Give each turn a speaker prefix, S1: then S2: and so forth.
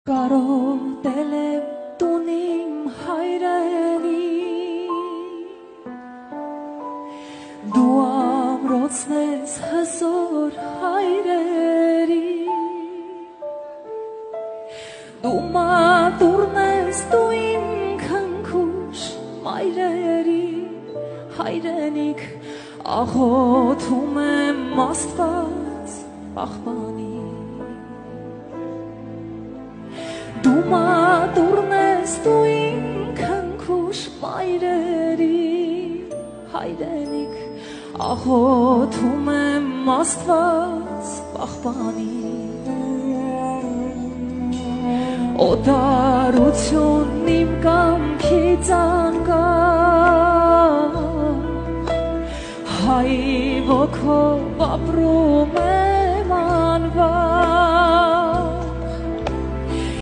S1: Կարոտել եմ տուն իմ հայրենի, դու ամրոցն ես հզոր հայրերի, դու մատուրն ես, դու իմ քնքուշ մայրերի, հայրենիք աղոթում եմ Աստված պահպանի, դու մատուրն ես, դու իմ քնքուշ մայրերի, հայրենիք աղոթում եմ Աստված պահպանի, օտարություն իմ կամքից անկա, հայ